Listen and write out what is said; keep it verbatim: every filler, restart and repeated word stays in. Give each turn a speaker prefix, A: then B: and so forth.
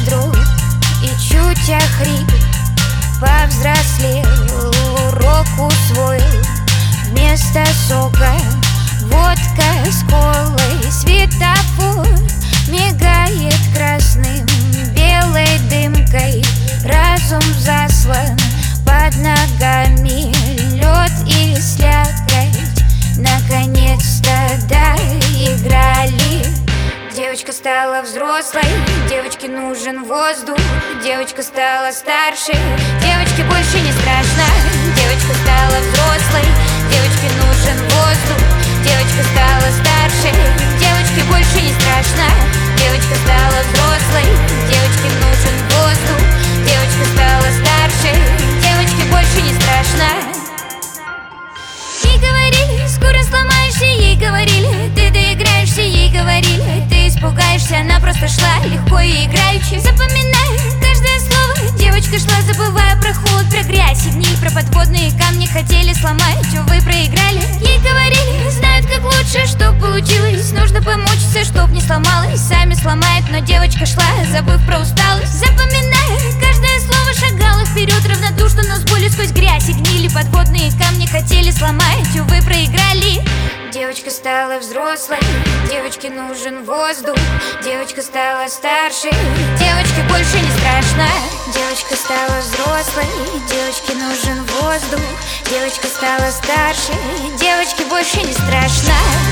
A: вдруг и чуть охрип, повзрослел, урок усвоил. Вместо сока водка с колой, светофор мигает красным, белой дымкой. Разум заслан, под ногами лед и слякоть. Наконец-то доиграли. Девочка стала взрослой, девочке нужен воздух. Девочка стала старше, девочке больше не страшно. Девочка стала взрослой, девочке нужен воздух. Девочка стала старше, девочке больше не страшно. Девочка стала взрослой, девочке нужен воздух. Девочка стала старше, девочке больше не страшно. Ей говорили, скоро сломаешься, ей говорили, ты доиграешься, ей говорили, ты испугаешься, она просто шла легко и играючи. Запоминай каждое слово, девочка шла, забывая про холод, про грязь и гниль, про подводные камни. Хотели сломать, увы, проиграли. Ей говорили, знают как лучше, чтоб получилось. Нужно помучиться, чтоб не сломалось. Сами сломают, но девочка шла, забыв про усталость. Запоминая каждое слово, шагала вперед равнодушно, но с болью сквозь грязь и гнили. Подводные камни хотели сломать, увы, проиграли. Девочка стала взрослой, девочке нужен воздух. Девочка стала старше, девочке больше не страшно. Девочка стала взрослой, девочке нужен воздух. Девочка стала старше, девочке больше не страшно.